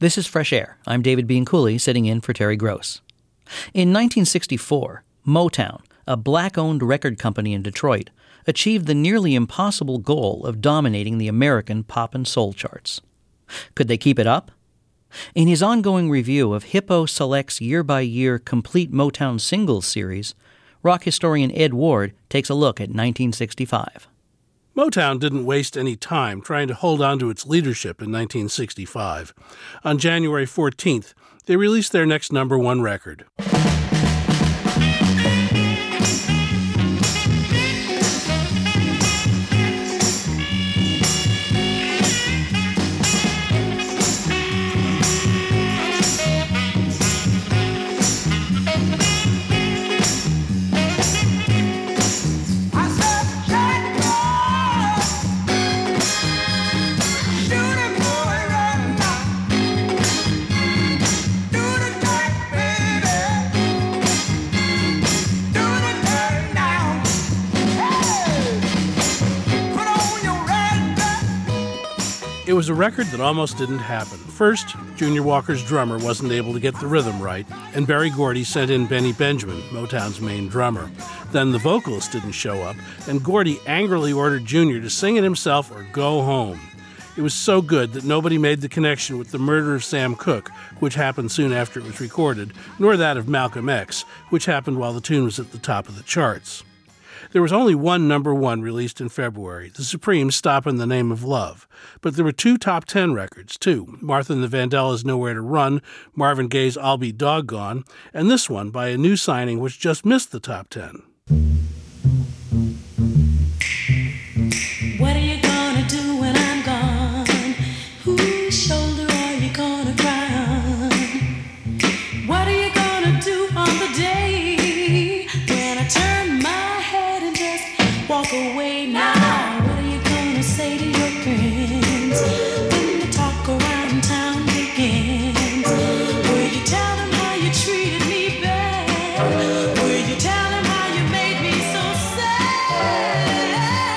This is Fresh Air. I'm David Bean Cooley, sitting in for Terry Gross. In 1964, Motown, a black-owned record company in Detroit, achieved the nearly impossible goal of dominating the American pop and soul charts. Could they keep it up? In his ongoing review of Hippo Select's year-by-year complete Motown singles series, rock historian Ed Ward takes a look at 1965. Motown didn't waste any time trying to hold on to its leadership in 1965. On January 14th, they released their next number one record. It was a record that almost didn't happen. First, Junior Walker's drummer wasn't able to get the rhythm right, and Berry Gordy sent in Benny Benjamin, Motown's main drummer. Then the vocalist didn't show up, and Gordy angrily ordered Junior to sing it himself or go home. It was so good that nobody made the connection with the murder of Sam Cooke, which happened soon after it was recorded, nor that of Malcolm X, which happened while the tune was at the top of the charts. There was only one number one released in February, the Supremes' Stop in the Name of Love. But there were two top 10 records, too. Martha and the Vandellas' Nowhere to Run, Marvin Gaye's I'll Be Doggone, and this one by a new signing which just missed the top 10. What are you gonna do when I'm gone? Whose shoulder are you gonna cry on? What are you gonna do on the day when I turn my head and just walk away now? What are you gonna say to your friends when the talk around town begins? Will you tell them how you treated me bad? Will you tell them how you made me so sad?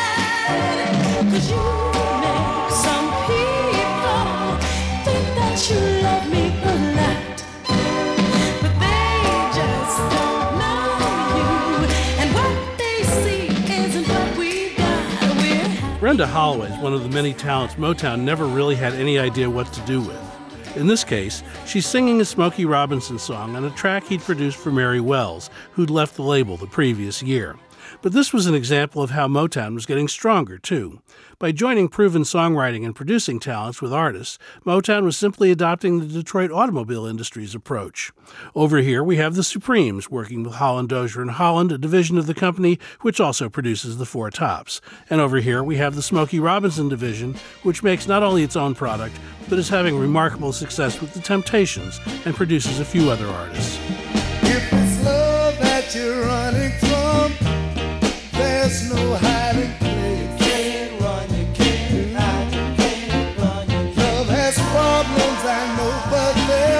'Cause you make some people think that you love me a lot, but they just don't know you, and what they see isn't what we've got. Brenda Holloway is one of the many talents Motown never really had any idea what to do with. In this case, she's singing a Smokey Robinson song on a track he'd produced for Mary Wells, who'd left the label the previous year. But this was an example of how Motown was getting stronger, too. By joining proven songwriting and producing talents with artists, Motown was simply adopting the Detroit automobile industry's approach. Over here, we have the Supremes, working with Holland Dozier and Holland, a division of the company which also produces the Four Tops. And over here, we have the Smokey Robinson division, which makes not only its own product, but is having remarkable success with the Temptations and produces a few other artists. If it's love that you're running from, there's no hiding place. You can't run, you can't hide, you can't run. Love has problems, I know, but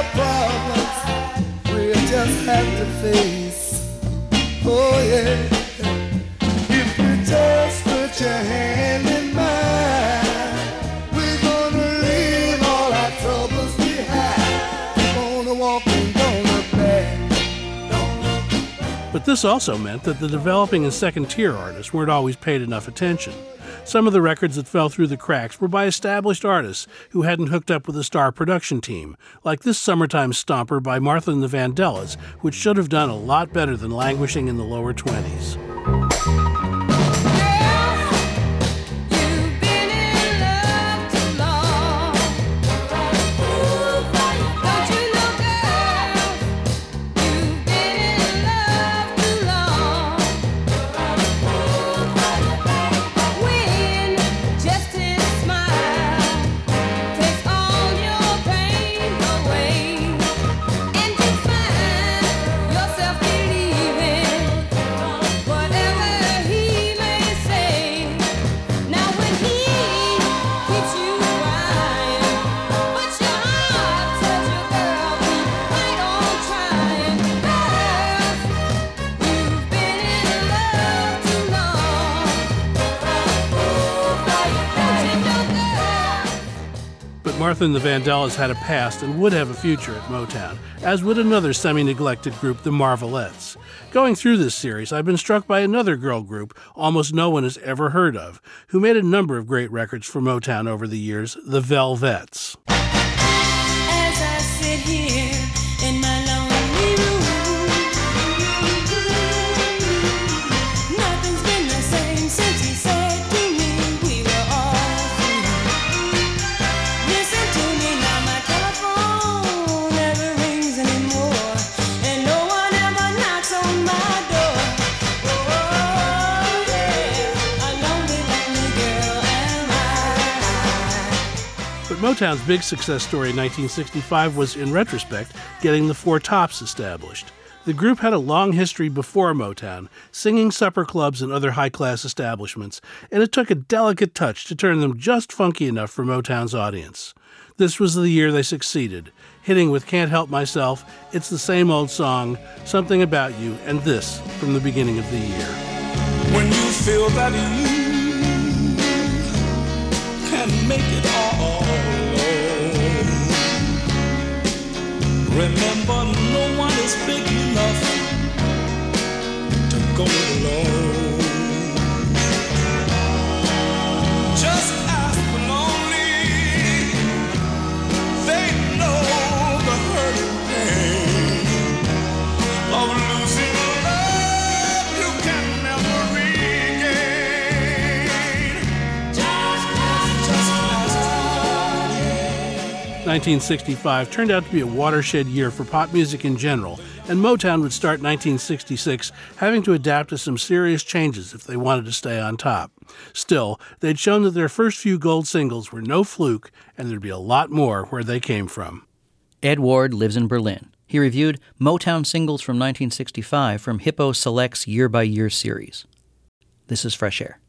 they're problems we just have to face. Oh yeah. If you just put your hand in mine, we're gonna leave all our troubles behind. Keep on walking, don't look back. But this also meant that the developing and second-tier artists weren't always paid enough attention. Some of the records that fell through the cracks were by established artists who hadn't hooked up with a star production team, like this Summertime Stomper by Martha and the Vandellas, which should have done a lot better than languishing in the lower 20s. Yourself believing Martha and the Vandellas had a past and would have a future at Motown, as would another semi-neglected group, the Marvelettes. Going through this series, I've been struck by another girl group almost no one has ever heard of, who made a number of great records for Motown over the years, the Velvettes. As I sit here in my lonely room, nothing's been the same since he said to me we were all through. Listen to me now, my telephone never rings anymore, and no one ever knocks on my door. Oh, yeah, a lonely, lonely girl am I. But Motown's big success story in 1965 was, in retrospect, getting the Four Tops established. The group had a long history before Motown, singing supper clubs and other high-class establishments, and it took a delicate touch to turn them just funky enough for Motown's audience. This was the year they succeeded, hitting with Can't Help Myself, It's the Same Old Song, Something About You, and this from the beginning of the year. When you feel that you can make it all alone, remember no one is big enough to go it alone. Just ask the lonely, they know the hurt and pain of losing a love you can never regain. Just ask. 1965 turned out to be a watershed year for pop music in general, and Motown would start 1966 having to adapt to some serious changes if they wanted to stay on top. Still, they'd shown that their first few gold singles were no fluke, and there'd be a lot more where they came from. Ed Ward lives in Berlin. He reviewed Motown singles from 1965 from Hippo Select's Year by Year series. This is Fresh Air.